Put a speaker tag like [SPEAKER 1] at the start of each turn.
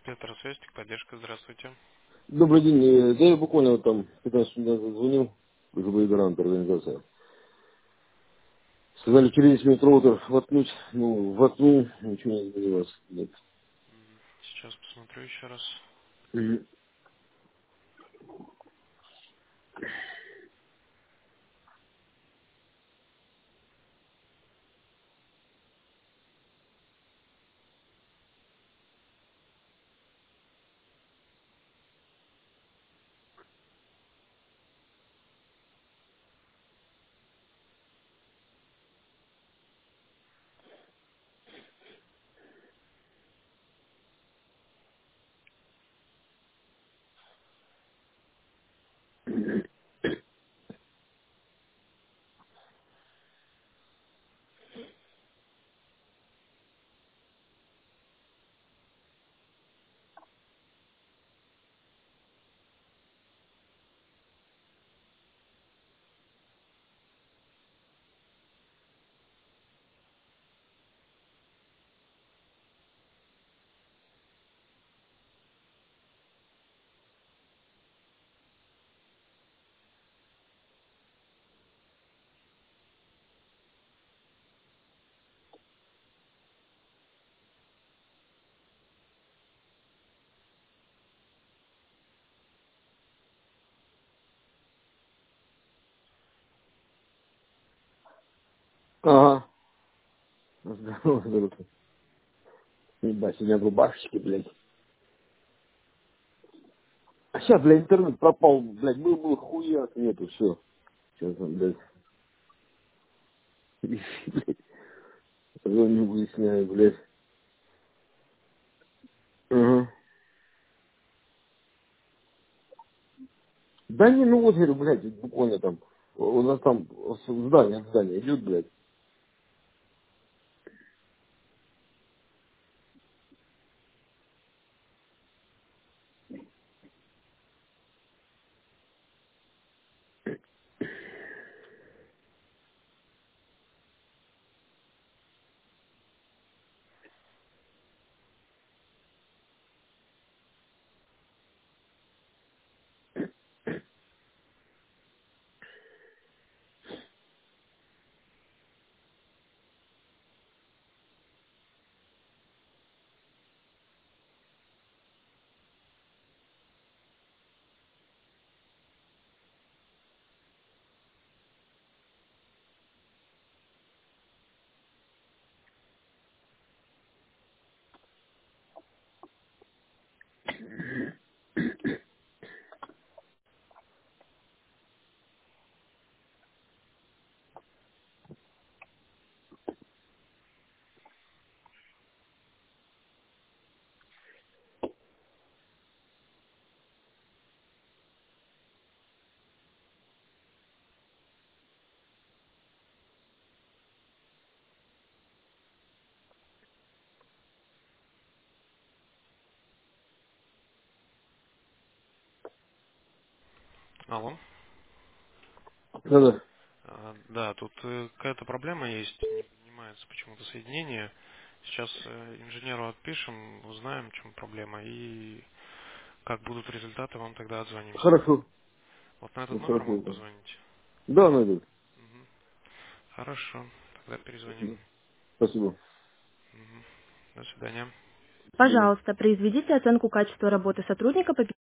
[SPEAKER 1] Петр, связь, поддержка, здравствуйте.
[SPEAKER 2] Добрый день. Да я буквально вот там 15 минут назад звонил, ЖБ Гарант организация. Сказали, через 10 минут роутер воткнуть. Ну, воткнул, ничего не изменилось. Нет.
[SPEAKER 1] Сейчас посмотрю еще раз.
[SPEAKER 2] Мгм. Ага. Здорово, здорово. Ебать, сегодня в рубашечке, блядь. А сейчас, блядь, интернет пропал, блядь, был хуяк, нету, все. Сейчас, блядь, блядь, звоню, выясняю, блядь. Ага. Да не, ну вот, говорю, блядь, буквально там, у нас там здание от здания идет, блядь.
[SPEAKER 1] Алло.
[SPEAKER 2] Да-да.
[SPEAKER 1] Да, тут какая-то проблема есть, не поднимается почему-то соединение. Сейчас инженеру отпишем, узнаем, в чем проблема, и как будут результаты, вам тогда отзвонимся.
[SPEAKER 2] Хорошо.
[SPEAKER 1] Вот на этот
[SPEAKER 2] Ну,
[SPEAKER 1] номер
[SPEAKER 2] хорошо.
[SPEAKER 1] могу
[SPEAKER 2] Да,
[SPEAKER 1] позвонить?
[SPEAKER 2] да, найдут.
[SPEAKER 1] Мгм. Хорошо, тогда перезвоним.
[SPEAKER 2] Спасибо. Спасибо.
[SPEAKER 1] Мгм. До свидания.
[SPEAKER 2] До свидания.
[SPEAKER 3] Пожалуйста, произведите оценку качества работы сотрудника по